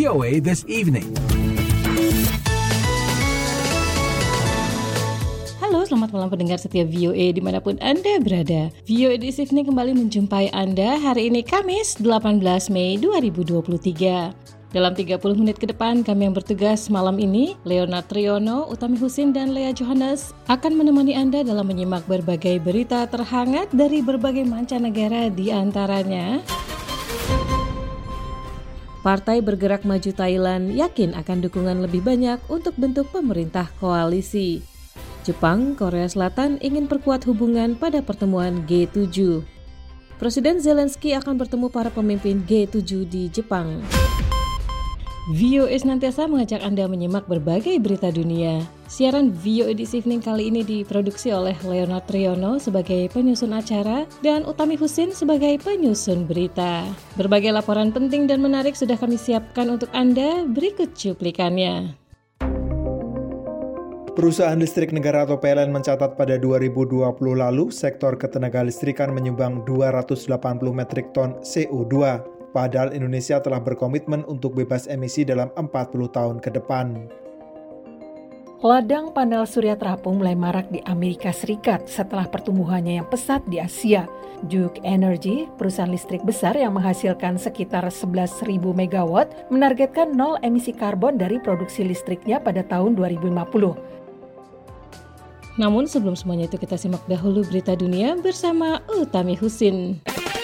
VOA This Evening. Halo, selamat malam pendengar setia VOA dimanapun Anda berada. VOA This Evening kembali menjumpai Anda hari ini Kamis 18 Mei 2023. Dalam 30 menit ke depan, kami yang bertugas malam ini, Leonard Triono, Utami Husin, dan Lea Johannes akan menemani Anda dalam menyimak berbagai berita terhangat dari berbagai mancanegara, di antaranya Partai Bergerak Maju Thailand yakin akan dukungan lebih banyak untuk bentuk pemerintah koalisi. Jepang, Korea Selatan ingin perkuat hubungan pada pertemuan G7. Presiden Zelensky akan bertemu para pemimpin G7 di Jepang. VOA senantiasa mengajak Anda menyimak berbagai berita dunia. Siaran VOA This Evening kali ini diproduksi oleh Leonard Triono sebagai penyusun acara dan Utami Husin sebagai penyusun berita. Berbagai laporan penting dan menarik sudah kami siapkan untuk Anda, berikut cuplikannya. Perusahaan listrik negara atau PLN mencatat pada 2020 lalu, sektor ketenagalistrikan menyumbang 280 metrik ton CO2. Padahal Indonesia telah berkomitmen untuk bebas emisi dalam 40 tahun ke depan. Ladang panel surya terapung mulai marak di Amerika Serikat setelah pertumbuhannya yang pesat di Asia. Duke Energy, perusahaan listrik besar yang menghasilkan sekitar 11.000 megawatt, menargetkan nol emisi karbon dari produksi listriknya pada tahun 2050. Namun sebelum semuanya itu kita simak dahulu berita dunia bersama Utami Husin.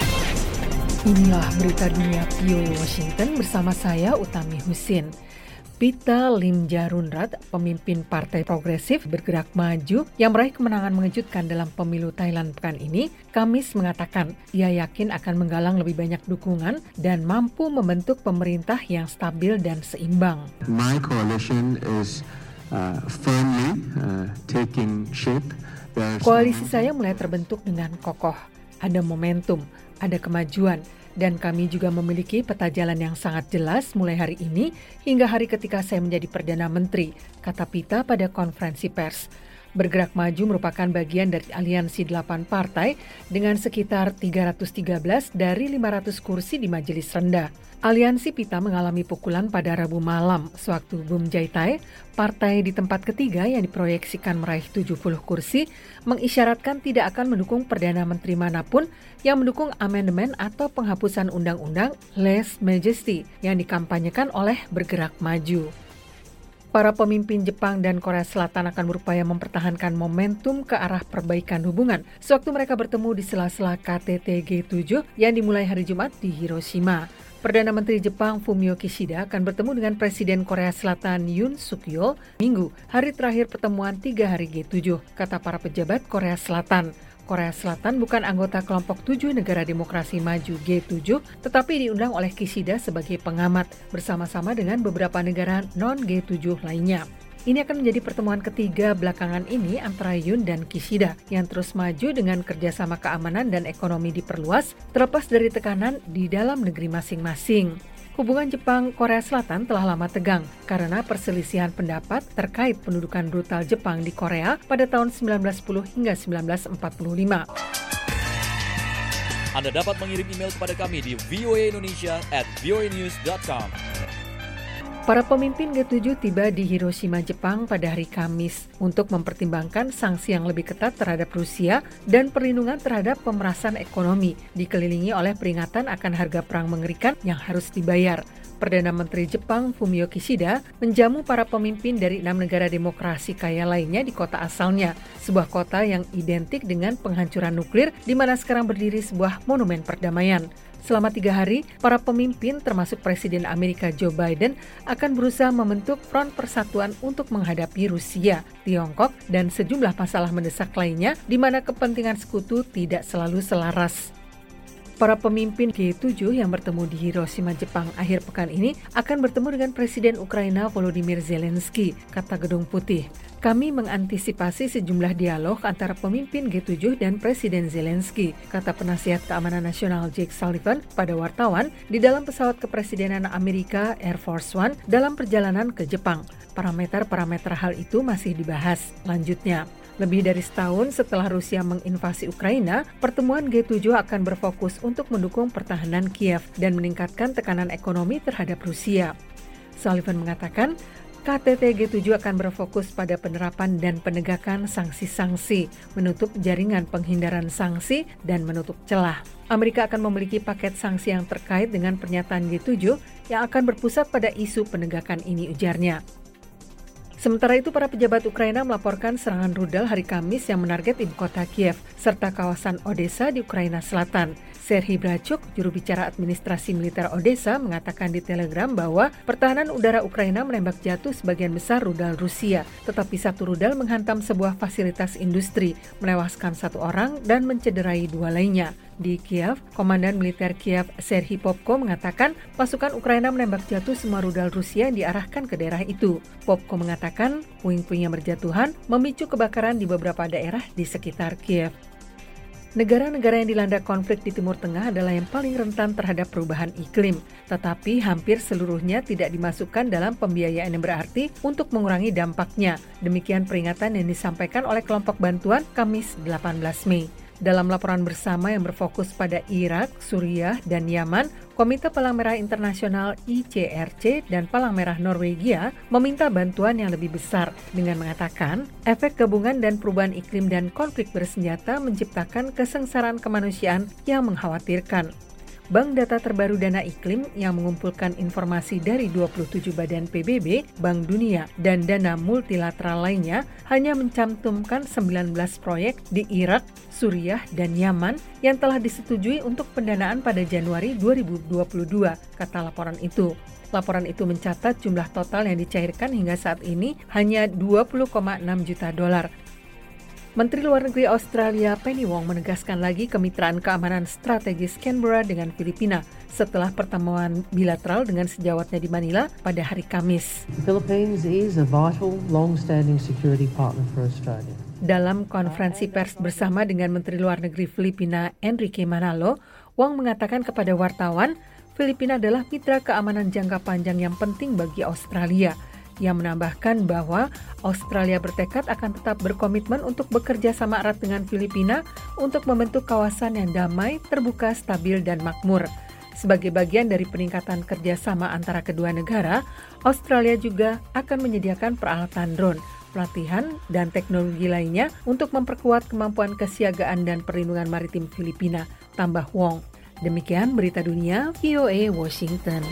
Inilah berita dunia VOA Washington bersama saya Utami Husin. Pita Limjaroenrat, pemimpin Partai Progresif Bergerak Maju yang meraih kemenangan mengejutkan dalam pemilu Thailand pekan ini, Kamis mengatakan ia yakin akan menggalang lebih banyak dukungan dan mampu membentuk pemerintah yang stabil dan seimbang. My coalition is firmly taking shape. Koalisi saya mulai terbentuk dengan kokoh. Ada momentum, ada kemajuan, dan kami juga memiliki peta jalan yang sangat jelas mulai hari ini hingga hari ketika saya menjadi Perdana Menteri, kata Pita pada konferensi pers. Bergerak Maju merupakan bagian dari aliansi 8 partai dengan sekitar 313 dari 500 kursi di majelis rendah. Aliansi Pita mengalami pukulan pada Rabu malam sewaktu Bum Jaitai, partai di tempat ketiga yang diproyeksikan meraih 70 kursi, mengisyaratkan tidak akan mendukung Perdana Menteri manapun yang mendukung amandemen atau penghapusan Undang-Undang Lèse Majesty yang dikampanyekan oleh Bergerak Maju. Para pemimpin Jepang dan Korea Selatan akan berupaya mempertahankan momentum ke arah perbaikan hubungan sewaktu mereka bertemu di sela-sela KTT G7 yang dimulai hari Jumat di Hiroshima. Perdana Menteri Jepang Fumio Kishida akan bertemu dengan Presiden Korea Selatan Yoon Suk Yeol Minggu, hari terakhir pertemuan 3 hari G7, kata para pejabat Korea Selatan. Korea Selatan bukan anggota kelompok 7 negara demokrasi maju G7, tetapi diundang oleh Kishida sebagai pengamat bersama-sama dengan beberapa negara non-G7 lainnya. Ini akan menjadi pertemuan ketiga belakangan ini antara Yoon dan Kishida yang terus maju dengan kerjasama keamanan dan ekonomi diperluas terlepas dari tekanan di dalam negeri masing-masing. Hubungan Jepang-Korea Selatan telah lama tegang karena perselisihan pendapat terkait pendudukan brutal Jepang di Korea pada tahun 1910 hingga 1945. Anda dapat mengirim email kepada kami di voaindonesia@voanews.com. Para pemimpin G7 tiba di Hiroshima, Jepang pada hari Kamis untuk mempertimbangkan sanksi yang lebih ketat terhadap Rusia dan perlindungan terhadap pemerasan ekonomi, dikelilingi oleh peringatan akan harga perang mengerikan yang harus dibayar. Perdana Menteri Jepang Fumio Kishida menjamu para pemimpin dari 6 negara demokrasi kaya lainnya di kota asalnya, sebuah kota yang identik dengan penghancuran nuklir di mana sekarang berdiri sebuah monumen perdamaian. Selama 3 hari, para pemimpin termasuk Presiden Amerika Joe Biden akan berusaha membentuk front persatuan untuk menghadapi Rusia, Tiongkok, dan sejumlah masalah mendesak lainnya di mana kepentingan sekutu tidak selalu selaras. Para pemimpin G7 yang bertemu di Hiroshima, Jepang akhir pekan ini akan bertemu dengan Presiden Ukraina Volodymyr Zelensky, kata Gedung Putih. Kami mengantisipasi sejumlah dialog antara pemimpin G7 dan Presiden Zelensky, kata penasihat keamanan nasional Jake Sullivan pada wartawan di dalam pesawat kepresidenan Amerika Air Force One dalam perjalanan ke Jepang. Parameter-parameter hal itu masih dibahas. Lanjutnya, lebih dari setahun setelah Rusia menginvasi Ukraina, pertemuan G7 akan berfokus untuk mendukung pertahanan Kiev dan meningkatkan tekanan ekonomi terhadap Rusia. Sullivan mengatakan, KTT G7 akan berfokus pada penerapan dan penegakan sanksi-sanksi, menutup jaringan penghindaran sanksi, dan menutup celah. Amerika akan memiliki paket sanksi yang terkait dengan pernyataan G7 yang akan berpusat pada isu penegakan ini, ujarnya. Sementara itu, para pejabat Ukraina melaporkan serangan rudal hari Kamis yang menarget ibu kota Kiev serta kawasan Odessa di Ukraina Selatan. Serhiy Brachuk, juru bicara administrasi militer Odessa, mengatakan di Telegram bahwa pertahanan udara Ukraina menembak jatuh sebagian besar rudal Rusia, tetapi satu rudal menghantam sebuah fasilitas industri, menewaskan 1 orang dan mencederai 2 lainnya. Di Kiev, Komandan Militer Kiev Serhiy Popko mengatakan pasukan Ukraina menembak jatuh semua rudal Rusia yang diarahkan ke daerah itu. Popko mengatakan puing-puing yang berjatuhan memicu kebakaran di beberapa daerah di sekitar Kiev. Negara-negara yang dilanda konflik di Timur Tengah adalah yang paling rentan terhadap perubahan iklim, tetapi hampir seluruhnya tidak dimasukkan dalam pembiayaan yang berarti untuk mengurangi dampaknya. Demikian peringatan yang disampaikan oleh kelompok bantuan Kamis 18 Mei. Dalam laporan bersama yang berfokus pada Irak, Suriah, dan Yaman, Komite Palang Merah Internasional ICRC dan Palang Merah Norwegia meminta bantuan yang lebih besar dengan mengatakan efek gabungan dan perubahan iklim dan konflik bersenjata menciptakan kesengsaraan kemanusiaan yang mengkhawatirkan. Bank Data Terbaru Dana Iklim yang mengumpulkan informasi dari 27 badan PBB, Bank Dunia, dan dana multilateral lainnya hanya mencantumkan 19 proyek di Irak, Suriah, dan Yaman yang telah disetujui untuk pendanaan pada Januari 2022, kata laporan itu. Laporan itu mencatat jumlah total yang dicairkan hingga saat ini hanya 20,6 juta dolar. Menteri Luar Negeri Australia Penny Wong menegaskan lagi kemitraan keamanan strategis Canberra dengan Filipina setelah pertemuan bilateral dengan sejawatnya di Manila pada hari Kamis. The Philippines is a vital, long-standing security partner for Australia. Dalam konferensi pers bersama dengan Menteri Luar Negeri Filipina Enrique Manalo, Wong mengatakan kepada wartawan, Filipina adalah mitra keamanan jangka panjang yang penting bagi Australia. Ia menambahkan bahwa Australia bertekad akan tetap berkomitmen untuk bekerja sama erat dengan Filipina untuk membentuk kawasan yang damai, terbuka, stabil, dan makmur. Sebagai bagian dari peningkatan kerjasama antara kedua negara, Australia juga akan menyediakan peralatan drone, pelatihan, dan teknologi lainnya untuk memperkuat kemampuan kesiagaan dan perlindungan maritim Filipina, tambah Wong. Demikian berita dunia VOA Washington.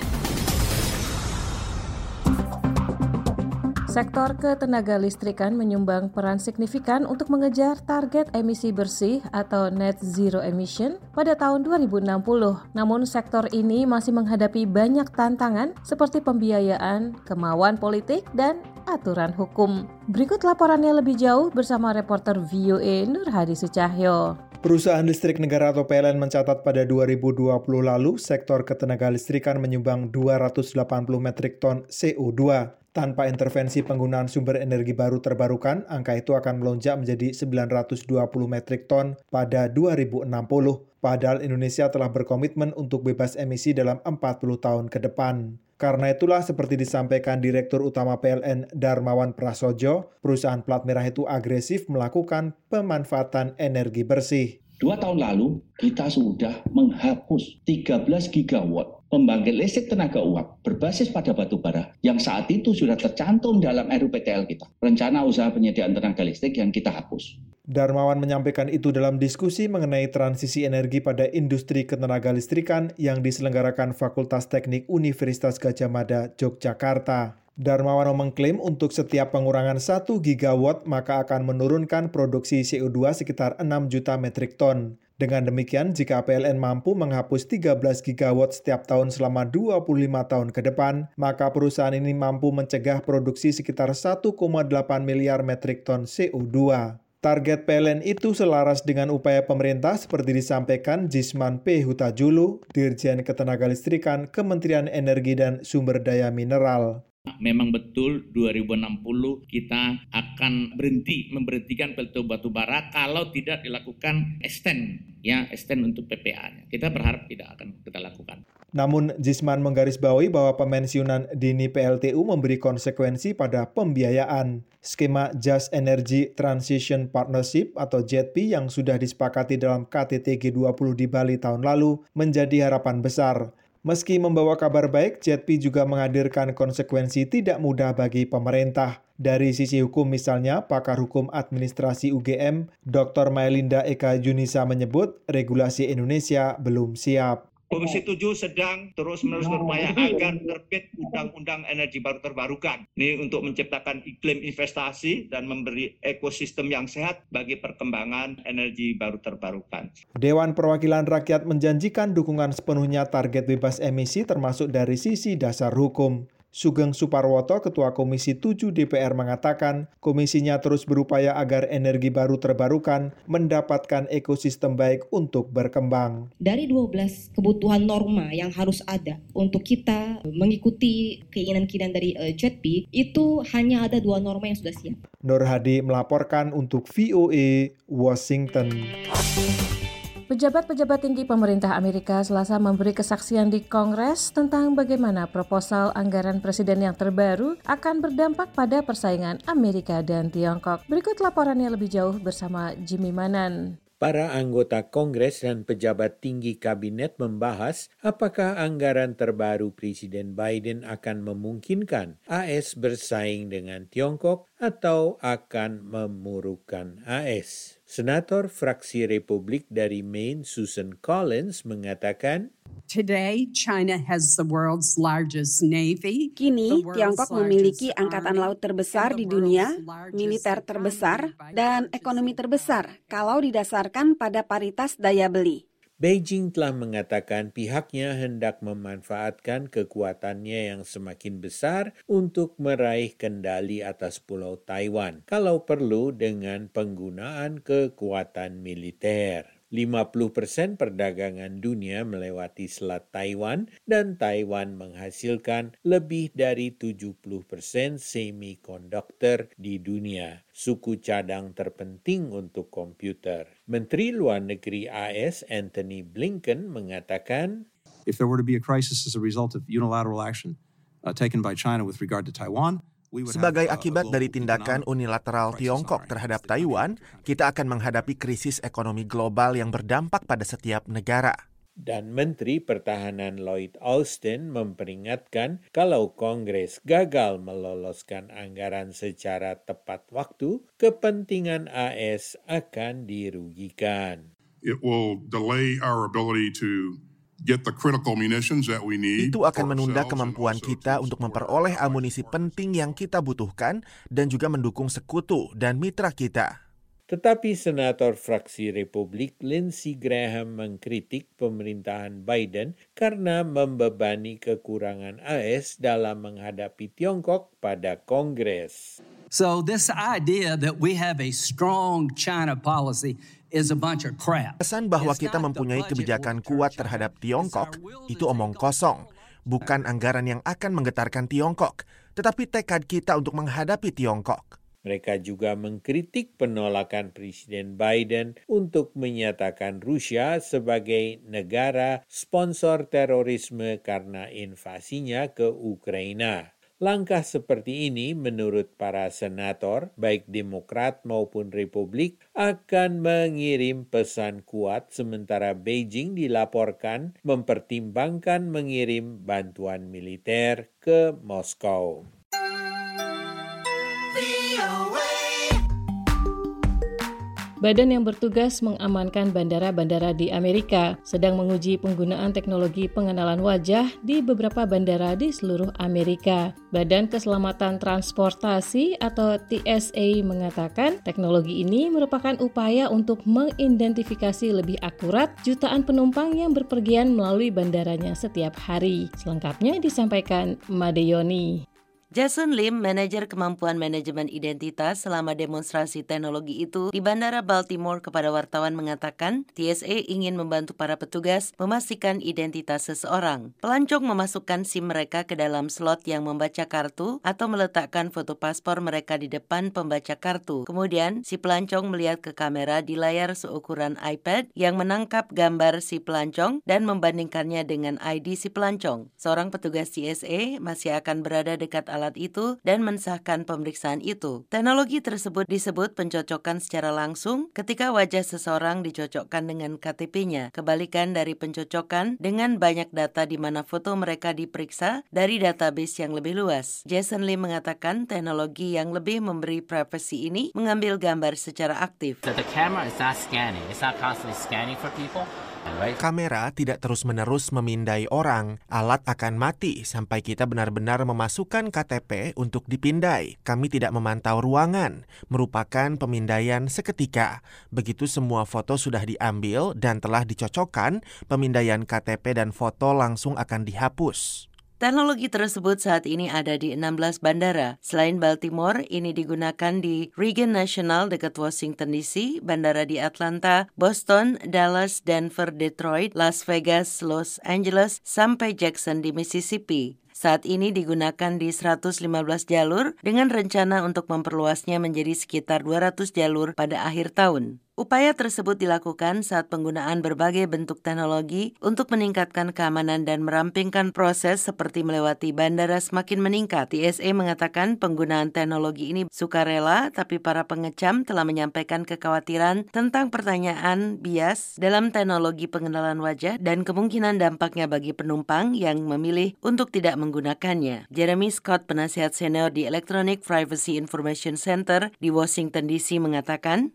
Sektor ketenagalistrikan menyumbang peran signifikan untuk mengejar target emisi bersih atau net zero emission pada tahun 2060. Namun sektor ini masih menghadapi banyak tantangan seperti pembiayaan, kemauan politik, dan aturan hukum. Berikut laporannya lebih jauh bersama reporter VOA Nur Hadi Sucahyo. Perusahaan listrik negara atau PLN mencatat pada 2020 lalu sektor ketenagalistrikan menyumbang 280 metrik ton CO2. Tanpa intervensi penggunaan sumber energi baru terbarukan, angka itu akan melonjak menjadi 920 metrik ton pada 2060. Padahal Indonesia telah berkomitmen untuk bebas emisi dalam 40 tahun ke depan. Karena itulah seperti disampaikan Direktur Utama PLN Darmawan Prasojo, perusahaan plat merah itu agresif melakukan pemanfaatan energi bersih. 2 tahun lalu, kita sudah menghapus 13 gigawatt pembangkit listrik tenaga uap berbasis pada batu bara yang saat itu sudah tercantum dalam RUPTL kita. Rencana usaha penyediaan tenaga listrik yang kita hapus. Darmawan menyampaikan itu dalam diskusi mengenai transisi energi pada industri ketenagalistrikan yang diselenggarakan Fakultas Teknik Universitas Gadjah Mada, Yogyakarta. Darmawan mengklaim untuk setiap pengurangan 1 gigawatt maka akan menurunkan produksi CO2 sekitar 6 juta metrik ton. Dengan demikian, jika PLN mampu menghapus 13 gigawatt setiap tahun selama 25 tahun ke depan, maka perusahaan ini mampu mencegah produksi sekitar 1,8 miliar metrik ton CO2. Target PLN itu selaras dengan upaya pemerintah seperti disampaikan Jisman P. Hutajulu, Dirjen Ketenagalistrikan Kementerian Energi dan Sumber Daya Mineral. Memang betul 2060 kita akan memberhentikan pltu batu bara kalau tidak dilakukan extend untuk PPA-nya. Kita berharap tidak akan kita lakukan. Namun Jisman menggarisbawahi bahwa pemensiunan dini PLTU memberi konsekuensi pada pembiayaan. Skema Just Energy Transition Partnership atau JETP yang sudah disepakati dalam KTT G20 di Bali tahun lalu menjadi harapan besar. Meski membawa kabar baik, JETP juga menghadirkan konsekuensi tidak mudah bagi pemerintah. Dari sisi hukum misalnya, pakar hukum administrasi UGM, Dr. Maelinda Eka Junisa menyebut regulasi Indonesia belum siap. Komisi 7 sedang terus-menerus berupaya agar terbit Undang-Undang Energi Baru Terbarukan. Ini untuk menciptakan iklim investasi dan memberi ekosistem yang sehat bagi perkembangan energi baru terbarukan. Dewan Perwakilan Rakyat menjanjikan dukungan sepenuhnya target bebas emisi termasuk dari sisi dasar hukum. Sugeng Suparwoto, Ketua Komisi 7 DPR mengatakan, komisinya terus berupaya agar energi baru terbarukan mendapatkan ekosistem baik untuk berkembang. Dari 12 kebutuhan norma yang harus ada untuk kita mengikuti keinginan-keinginan dari JETP, itu hanya ada 2 norma yang sudah siap. Nur Hadi melaporkan untuk VOA Washington. Pejabat-pejabat tinggi pemerintah Amerika Selasa memberi kesaksian di Kongres tentang bagaimana proposal anggaran presiden yang terbaru akan berdampak pada persaingan Amerika dan Tiongkok. Berikut laporannya lebih jauh bersama Jimmy Manan. Para anggota Kongres dan pejabat tinggi kabinet membahas apakah anggaran terbaru Presiden Biden akan memungkinkan AS bersaing dengan Tiongkok atau akan memurukkan AS. Senator fraksi Republik dari Maine, Susan Collins, mengatakan, Today, China has the world's largest navy. Kini, Tiongkok memiliki angkatan laut terbesar di dunia, militer terbesar, dan ekonomi terbesar kalau didasarkan pada paritas daya beli. Beijing telah mengatakan pihaknya hendak memanfaatkan kekuatannya yang semakin besar untuk meraih kendali atas Pulau Taiwan, kalau perlu dengan penggunaan kekuatan militer. 50% perdagangan dunia melewati Selat Taiwan dan Taiwan menghasilkan lebih dari 70% semikonduktor di dunia, suku cadang terpenting untuk komputer. Menteri Luar Negeri AS Antony Blinken mengatakan, If there were to be a crisis as a result of unilateral action taken by China with regard to Taiwan, sebagai akibat dari tindakan unilateral Tiongkok terhadap Taiwan, kita akan menghadapi krisis ekonomi global yang berdampak pada setiap negara. Dan Menteri Pertahanan Lloyd Austin memperingatkan kalau Kongres gagal meloloskan anggaran secara tepat waktu, kepentingan AS akan dirugikan. It will delay our ability to get the critical munitions that we need. Itu akan menunda kemampuan kita untuk memperoleh amunisi penting yang kita butuhkan dan juga mendukung sekutu dan mitra kita. Tetapi Senator fraksi Republik Lindsey Graham mengkritik pemerintahan Biden karena membebani kekurangan AS dalam menghadapi Tiongkok pada Kongres. So this idea that we have a strong China policy is a bunch of crap. Pesan bahwa kita mempunyai kebijakan kuat terhadap Tiongkok itu omong kosong, bukan anggaran yang akan menggetarkan Tiongkok, tetapi tekad kita untuk menghadapi Tiongkok. Mereka juga mengkritik penolakan Presiden Biden untuk menyatakan Rusia sebagai negara sponsor terorisme karena invasinya ke Ukraina. Langkah seperti ini menurut para senator, baik Demokrat maupun Republik, akan mengirim pesan kuat sementara Beijing dilaporkan mempertimbangkan mengirim bantuan militer ke Moskow. Badan yang bertugas mengamankan bandara-bandara di Amerika sedang menguji penggunaan teknologi pengenalan wajah di beberapa bandara di seluruh Amerika. Badan Keselamatan Transportasi atau TSA mengatakan teknologi ini merupakan upaya untuk mengidentifikasi lebih akurat jutaan penumpang yang berpergian melalui bandaranya setiap hari. Selengkapnya disampaikan Made Yoni. Jason Lim, manajer kemampuan manajemen identitas selama demonstrasi teknologi itu di Bandara Baltimore kepada wartawan mengatakan TSA ingin membantu para petugas memastikan identitas seseorang. Pelancong memasukkan SIM mereka ke dalam slot yang membaca kartu atau meletakkan foto paspor mereka di depan pembaca kartu. Kemudian, si pelancong melihat ke kamera di layar seukuran iPad yang menangkap gambar si pelancong dan membandingkannya dengan ID si pelancong. Seorang petugas TSA masih akan berada dekat alat alat itu dan mensahkan pemeriksaan itu. Teknologi tersebut disebut pencocokan secara langsung ketika wajah seseorang dicocokkan dengan KTP-nya, kebalikan dari pencocokan dengan banyak data di mana foto mereka diperiksa dari database yang lebih luas. Jason Lee mengatakan teknologi yang lebih memberi privasi ini mengambil gambar secara aktif. The camera is not scanning. It's not constantly scanning for people. Kamera tidak terus-menerus memindai orang. Alat akan mati sampai kita benar-benar memasukkan KTP untuk dipindai. Kami tidak memantau ruangan, merupakan pemindaian seketika. Begitu semua foto sudah diambil dan telah dicocokkan, pemindaian KTP dan foto langsung akan dihapus. Teknologi tersebut saat ini ada di 16 bandara. Selain Baltimore, ini digunakan di Reagan National dekat Washington DC, bandara di Atlanta, Boston, Dallas, Denver, Detroit, Las Vegas, Los Angeles, sampai Jackson di Mississippi. Saat ini digunakan di 115 jalur dengan rencana untuk memperluasnya menjadi sekitar 200 jalur pada akhir tahun. Upaya tersebut dilakukan saat penggunaan berbagai bentuk teknologi untuk meningkatkan keamanan dan merampingkan proses seperti melewati bandara semakin meningkat. TSA mengatakan penggunaan teknologi ini sukarela, tapi para pengecam telah menyampaikan kekhawatiran tentang pertanyaan bias dalam teknologi pengenalan wajah dan kemungkinan dampaknya bagi penumpang yang memilih untuk tidak menggunakannya. Jeremy Scott, penasihat senior di Electronic Privacy Information Center di Washington DC mengatakan,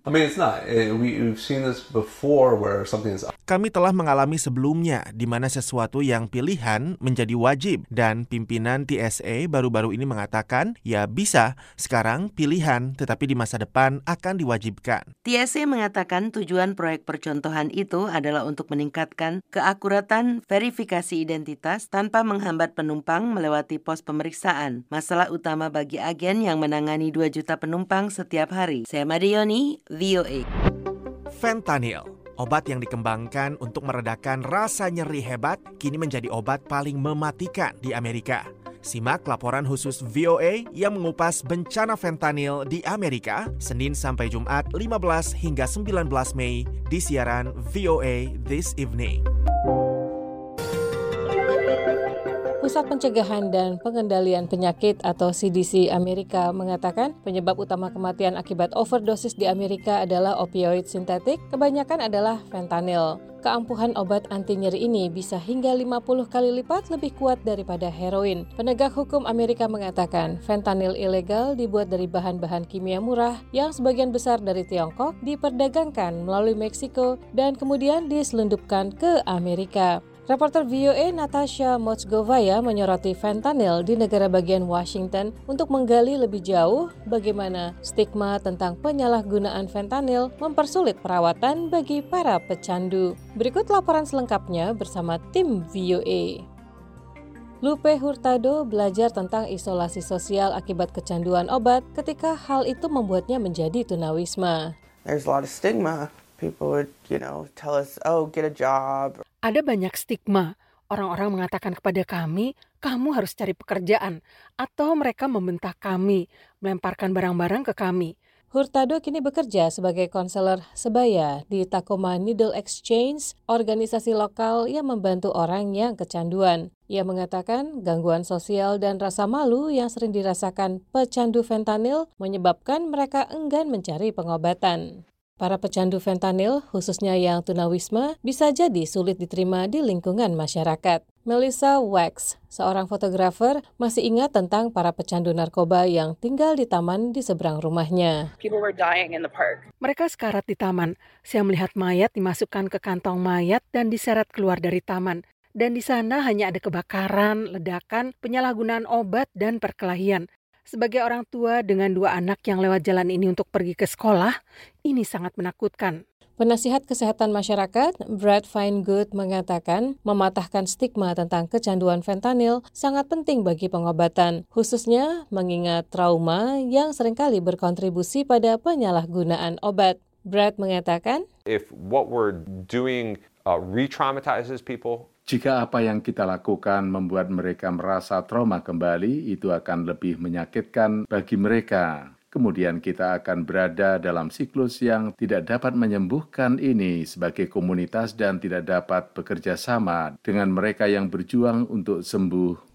We've seen this before where something is... Kami telah mengalami sebelumnya di mana sesuatu yang pilihan menjadi wajib dan pimpinan TSA baru-baru ini mengatakan ya bisa sekarang pilihan tetapi di masa depan akan diwajibkan. TSA mengatakan tujuan proyek percontohan itu adalah untuk meningkatkan keakuratan verifikasi identitas tanpa menghambat penumpang melewati pos pemeriksaan. Masalah utama bagi agen yang menangani 2 juta penumpang setiap hari. Saya Madioni, VOA. Fentanyl, obat yang dikembangkan untuk meredakan rasa nyeri hebat, kini menjadi obat paling mematikan di Amerika. Simak laporan khusus VOA yang mengupas bencana fentanyl di Amerika, Senin sampai Jumat 15 hingga 19 Mei di siaran VOA This Evening. Pusat Pencegahan dan Pengendalian Penyakit atau CDC Amerika mengatakan penyebab utama kematian akibat overdosis di Amerika adalah opioid sintetik, kebanyakan adalah fentanyl. Keampuhan obat anti nyeri ini bisa hingga 50 kali lipat lebih kuat daripada heroin. Penegak hukum Amerika mengatakan fentanyl ilegal dibuat dari bahan-bahan kimia murah yang sebagian besar dari Tiongkok diperdagangkan melalui Meksiko dan kemudian diselundupkan ke Amerika. Reporter VOA Natasha Motzgovaya menyoroti fentanyl di negara bagian Washington untuk menggali lebih jauh bagaimana stigma tentang penyalahgunaan fentanyl mempersulit perawatan bagi para pecandu. Berikut laporan selengkapnya bersama tim VOA. Lupe Hurtado belajar tentang isolasi sosial akibat kecanduan obat ketika hal itu membuatnya menjadi tunawisma. There's a lot of stigma. People would, tell us, oh, get a job. Ada banyak stigma. Orang-orang mengatakan kepada kami, kamu harus cari pekerjaan. Atau mereka membentak kami, melemparkan barang-barang ke kami. Hurtado kini bekerja sebagai konselor sebaya di Tacoma Needle Exchange, organisasi lokal yang membantu orang yang kecanduan. Ia mengatakan gangguan sosial dan rasa malu yang sering dirasakan pecandu fentanyl menyebabkan mereka enggan mencari pengobatan. Para pecandu fentanyl, khususnya yang tunawisma, bisa jadi sulit diterima di lingkungan masyarakat. Melissa Wax, seorang fotografer, masih ingat tentang para pecandu narkoba yang tinggal di taman di seberang rumahnya. People were dying in the park. Mereka sekarat di taman. Saya melihat mayat dimasukkan ke kantong mayat dan diseret keluar dari taman. Dan di sana hanya ada kebakaran, ledakan, penyalahgunaan obat, dan perkelahian. Sebagai orang tua dengan 2 anak yang lewat jalan ini untuk pergi ke sekolah, ini sangat menakutkan. Penasihat Kesehatan Masyarakat, Brad Finegood, mengatakan mematahkan stigma tentang kecanduan fentanyl sangat penting bagi pengobatan, khususnya mengingat trauma yang seringkali berkontribusi pada penyalahgunaan obat. Brad mengatakan, If what we're doing re-traumatizes people, jika apa yang kita lakukan membuat mereka merasa trauma kembali, itu akan lebih menyakitkan bagi mereka. Kemudian kita akan berada dalam siklus yang tidak dapat menyembuhkan ini sebagai komunitas dan tidak dapat bekerja sama dengan mereka yang berjuang untuk sembuh.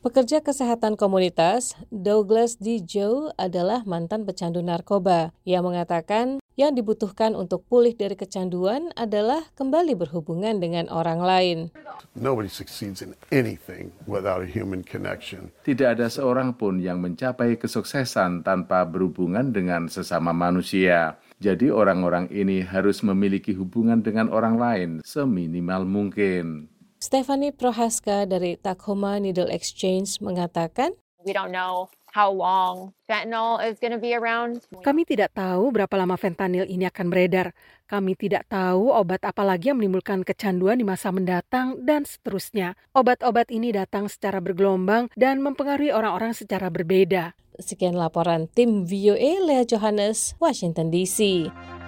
Pekerja kesehatan komunitas, Douglas D. Joe adalah mantan pecandu narkoba. Ia mengatakan yang dibutuhkan untuk pulih dari kecanduan adalah kembali berhubungan dengan orang lain. Nobody succeeds in anything without a human connection. Tidak ada seorang pun yang mencapai kesuksesan tanpa berhubungan dengan sesama manusia. Jadi orang-orang ini harus memiliki hubungan dengan orang lain seminimal mungkin. Stephanie Prohaska dari Tacoma Needle Exchange mengatakan, We don't know how long fentanyl is going to be around. Kami tidak tahu berapa lama fentanyl ini akan beredar. Kami tidak tahu obat apa lagi yang menimbulkan kecanduan di masa mendatang dan seterusnya. Obat-obat ini datang secara bergelombang dan mempengaruhi orang-orang secara berbeda. Sekian laporan tim VOA, Lea Johannes, Washington DC.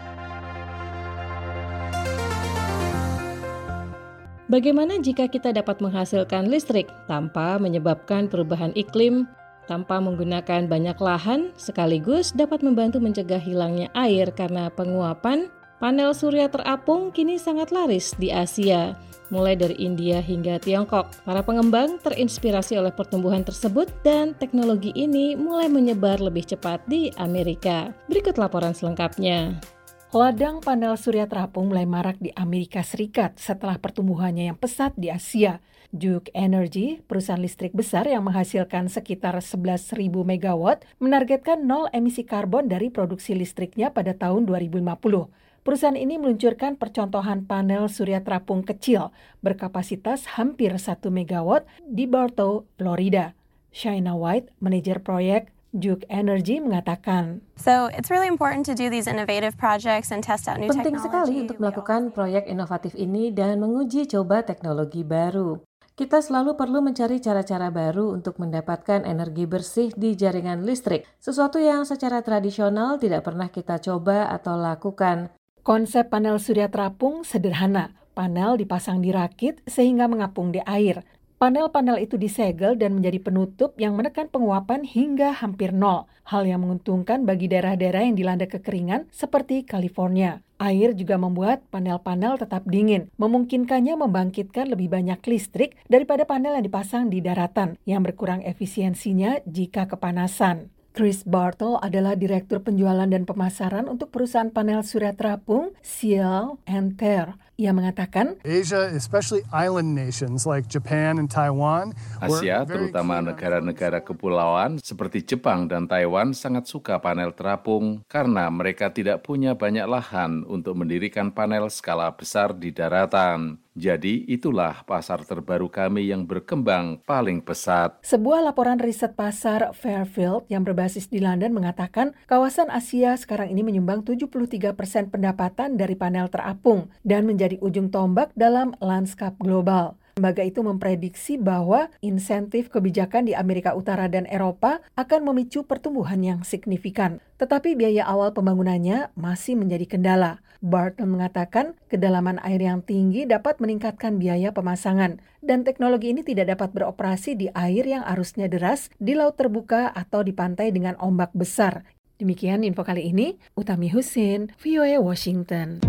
Bagaimana jika kita dapat menghasilkan listrik tanpa menyebabkan perubahan iklim, tanpa menggunakan banyak lahan, sekaligus dapat membantu mencegah hilangnya air karena penguapan? Panel surya terapung kini sangat laris di Asia, mulai dari India hingga Tiongkok. Para pengembang terinspirasi oleh pertumbuhan tersebut dan teknologi ini mulai menyebar lebih cepat di Amerika. Berikut laporan selengkapnya. Ladang panel surya terapung mulai marak di Amerika Serikat setelah pertumbuhannya yang pesat di Asia. Duke Energy, perusahaan listrik besar yang menghasilkan sekitar 11.000 megawatt, menargetkan nol emisi karbon dari produksi listriknya pada tahun 2050. Perusahaan ini meluncurkan percontohan panel surya terapung kecil berkapasitas hampir 1 megawatt di Bartow, Florida. Shaina White, manajer proyek Duke Energy mengatakan, So it's really important to do these innovative projects and test out new technology. Penting sekali untuk melakukan proyek inovatif ini dan menguji coba teknologi baru. Kita selalu perlu mencari cara-cara baru untuk mendapatkan energi bersih di jaringan listrik, sesuatu yang secara tradisional tidak pernah kita coba atau lakukan. Konsep panel surya terapung sederhana. Panel dipasang di rakit sehingga mengapung di air. Panel-panel itu disegel dan menjadi penutup yang menekan penguapan hingga hampir nol. Hal yang menguntungkan bagi daerah-daerah yang dilanda kekeringan seperti California. Air juga membuat panel-panel tetap dingin, memungkinkannya membangkitkan lebih banyak listrik daripada panel yang dipasang di daratan, yang berkurang efisiensinya jika kepanasan. Chris Bartle adalah Direktur Penjualan dan Pemasaran untuk perusahaan panel surya terapung Ciel and Terre. Ia mengatakan, Asia, especially island nations like Japan and Taiwan, Asia, terutama negara-negara kepulauan seperti Jepang dan Taiwan sangat suka panel terapung karena mereka tidak punya banyak lahan untuk mendirikan panel skala besar di daratan. Jadi itulah pasar terbaru kami yang berkembang paling pesat. Sebuah laporan riset pasar Fairfield yang berbasis di London mengatakan kawasan Asia sekarang ini menyumbang 73% pendapatan dari panel terapung dan menjadi ujung tombak dalam lanskap global. Lembaga itu memprediksi bahwa insentif kebijakan di Amerika Utara dan Eropa akan memicu pertumbuhan yang signifikan. Tetapi biaya awal pembangunannya masih menjadi kendala. Barton mengatakan kedalaman air yang tinggi dapat meningkatkan biaya pemasangan dan teknologi ini tidak dapat beroperasi di air yang arusnya deras, di laut terbuka atau di pantai dengan ombak besar. Demikian info kali ini, Utami Husin, VOA Washington.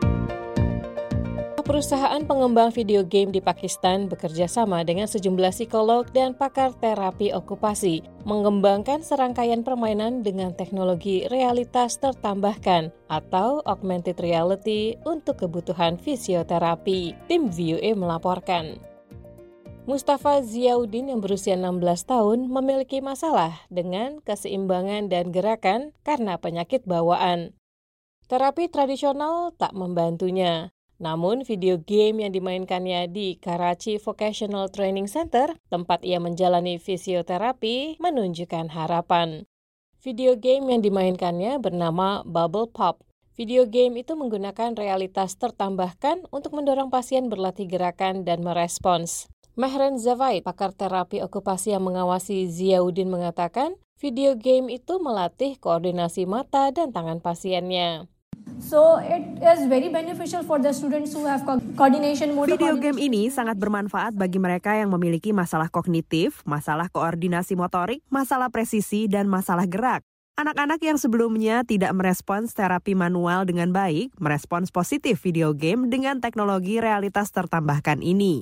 Perusahaan pengembang video game di Pakistan bekerja sama dengan sejumlah psikolog dan pakar terapi okupasi mengembangkan serangkaian permainan dengan teknologi realitas tertambahkan atau augmented reality untuk kebutuhan fisioterapi. Tim VOA melaporkan. Mustafa Ziauddin yang berusia 16 tahun memiliki masalah dengan keseimbangan dan gerakan karena penyakit bawaan. Terapi tradisional tak membantunya. Namun, video game yang dimainkannya di Karachi Vocational Training Center, tempat ia menjalani fisioterapi, menunjukkan harapan. Video game yang dimainkannya bernama Bubble Pop. Video game itu menggunakan realitas tertambahkan untuk mendorong pasien berlatih gerakan dan merespons. Mehren Zavaid, pakar terapi okupasi yang mengawasi Ziauddin mengatakan, video game itu melatih koordinasi mata dan tangan pasiennya. So it is very beneficial for the students who have coordination motor. Video game ini sangat bermanfaat bagi mereka yang memiliki masalah kognitif, masalah koordinasi motorik, masalah presisi, dan masalah gerak. Anak-anak yang sebelumnya tidak merespons terapi manual dengan baik, merespons positif video game dengan teknologi realitas tertambahkan ini.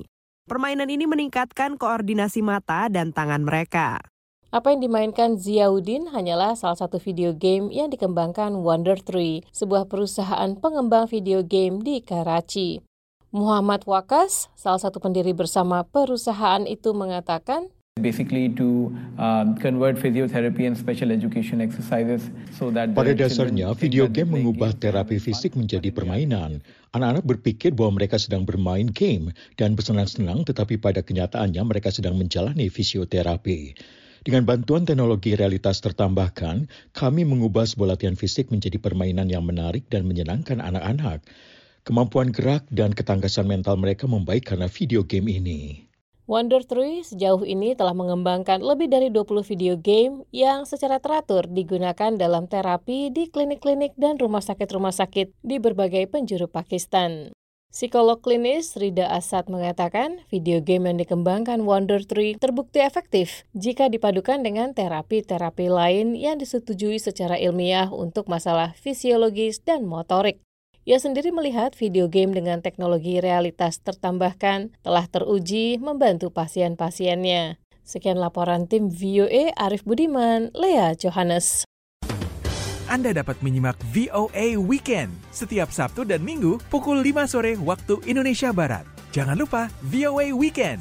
Permainan ini meningkatkan koordinasi mata dan tangan mereka. Apa yang dimainkan Ziauddin hanyalah salah satu video game yang dikembangkan Wonder3, sebuah perusahaan pengembang video game di Karachi. Muhammad Wakas, salah satu pendiri bersama perusahaan itu, mengatakan, Basically to convert physiotherapy and special education exercises so that pada dasarnya video game mengubah terapi fisik menjadi permainan. Anak-anak berpikir bahwa mereka sedang bermain game dan bersenang-senang, tetapi pada kenyataannya mereka sedang menjalani fisioterapi. Dengan bantuan teknologi realitas tertambahkan, kami mengubah sebuah latihan fisik menjadi permainan yang menarik dan menyenangkan anak-anak. Kemampuan gerak dan ketangkasan mental mereka membaik karena video game ini. Wonder3 sejauh ini telah mengembangkan lebih dari 20 video game yang secara teratur digunakan dalam terapi di klinik-klinik dan rumah sakit di berbagai penjuru Pakistan. Psikolog klinis Rida Asad mengatakan video game yang dikembangkan Wonder3 terbukti efektif jika dipadukan dengan terapi-terapi lain yang disetujui secara ilmiah untuk masalah fisiologis dan motorik. Ia sendiri melihat video game dengan teknologi realitas tertambahkan telah teruji membantu pasien-pasiennya. Sekian laporan tim VOA Arif Budiman, Lea Johannes. Anda dapat menyimak VOA Weekend setiap Sabtu dan Minggu pukul 5 sore waktu Indonesia Barat. Jangan lupa VOA Weekend.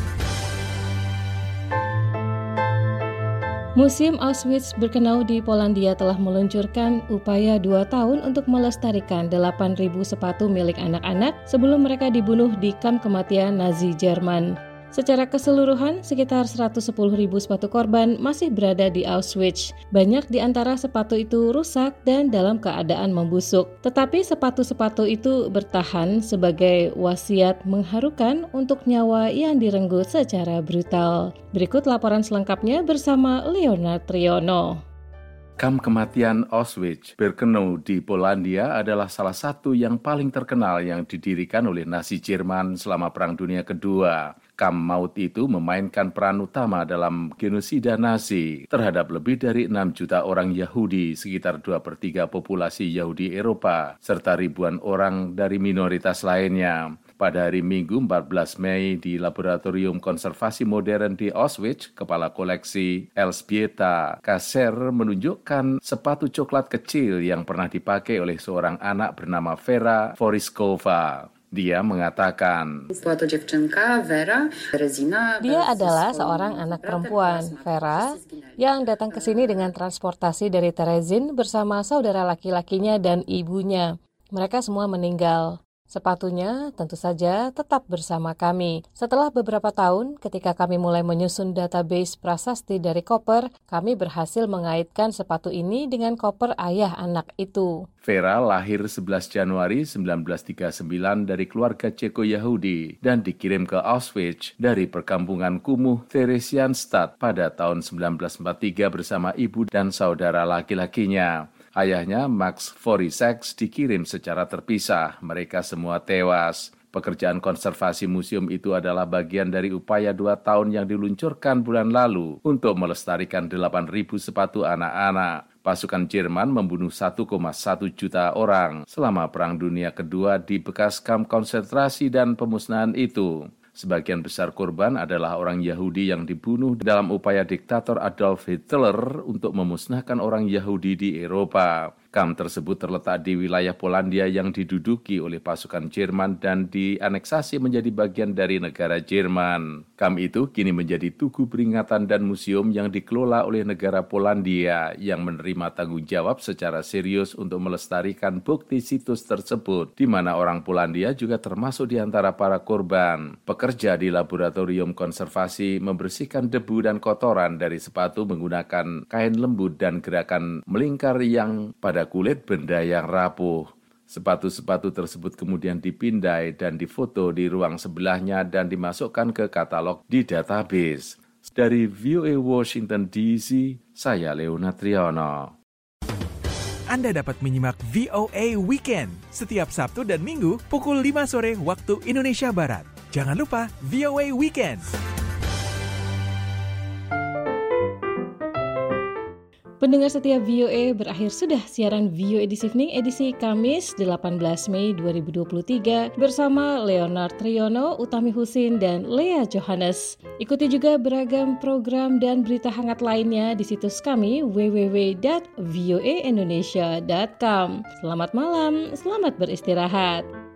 Museum Auschwitz-Birkenau di Polandia telah meluncurkan upaya 2 tahun untuk melestarikan 8.000 sepatu milik anak-anak sebelum mereka dibunuh di kamp kematian Nazi Jerman. Secara keseluruhan, sekitar 110.000 sepatu korban masih berada di Auschwitz. Banyak di antara sepatu itu rusak dan dalam keadaan membusuk. Tetapi sepatu-sepatu itu bertahan sebagai wasiat mengharukan untuk nyawa yang direnggut secara brutal. Berikut laporan selengkapnya bersama Leonard Triono. Kamp kematian Auschwitz-Birkenau di Polandia adalah salah satu yang paling terkenal yang didirikan oleh Nazi Jerman selama Perang Dunia Kedua. Kamp maut itu memainkan peran utama dalam genosida Nazi terhadap lebih dari 6 juta orang Yahudi, sekitar 2/3 populasi Yahudi Eropa, serta ribuan orang dari minoritas lainnya. Pada hari Minggu 14 Mei di Laboratorium Konservasi Modern di Auschwitz, Kepala Koleksi Elżbieta Kasser menunjukkan sepatu coklat kecil yang pernah dipakai oleh seorang anak bernama Vera Foriskova. Dia mengatakan, dia adalah seorang anak perempuan, Vera, yang datang ke sini dengan transportasi dari Terezin bersama saudara laki-lakinya dan ibunya. Mereka semua meninggal. Sepatunya tentu saja tetap bersama kami. Setelah beberapa tahun, ketika kami mulai menyusun database prasasti dari koper, kami berhasil mengaitkan sepatu ini dengan koper ayah anak itu. Vera lahir 11 Januari 1939 dari keluarga Ceko Yahudi dan dikirim ke Auschwitz dari perkampungan kumuh Theresienstadt pada tahun 1943 bersama ibu dan saudara laki-lakinya. Ayahnya, Max Forisek, dikirim secara terpisah. Mereka semua tewas. Pekerjaan konservasi museum itu adalah bagian dari upaya 2 tahun yang diluncurkan bulan lalu untuk melestarikan 8.000 sepatu anak-anak. Pasukan Jerman membunuh 1,1 juta orang selama Perang Dunia Kedua di bekas kamp konsentrasi dan pemusnahan itu. Sebagian besar korban adalah orang Yahudi yang dibunuh dalam upaya diktator Adolf Hitler untuk memusnahkan orang Yahudi di Eropa. Kamp tersebut terletak di wilayah Polandia yang diduduki oleh pasukan Jerman dan dianeksasi menjadi bagian dari negara Jerman. Kamp itu kini menjadi tugu peringatan dan museum yang dikelola oleh negara Polandia yang menerima tanggung jawab secara serius untuk melestarikan bukti situs tersebut, di mana orang Polandia juga termasuk di antara para korban. Pekerja di laboratorium konservasi membersihkan debu dan kotoran dari sepatu menggunakan kain lembut dan gerakan melingkar yang pada kulit benda yang rapuh. Sepatu-sepatu tersebut kemudian dipindai dan difoto di ruang sebelahnya dan dimasukkan ke katalog di database. Dari VOA Washington DC, saya Leonard Triono. Anda dapat menyimak VOA Weekend setiap Sabtu dan Minggu pukul 5 sore waktu Indonesia Barat. Jangan lupa VOA Weekend. Pendengar setia VOA, berakhir sudah siaran VOA This Evening edisi Kamis 18 Mei 2023 bersama Leonard Triono, Utami Husin, dan Lea Johannes. Ikuti juga beragam program dan berita hangat lainnya di situs kami www.voaindonesia.com. Selamat malam, selamat beristirahat.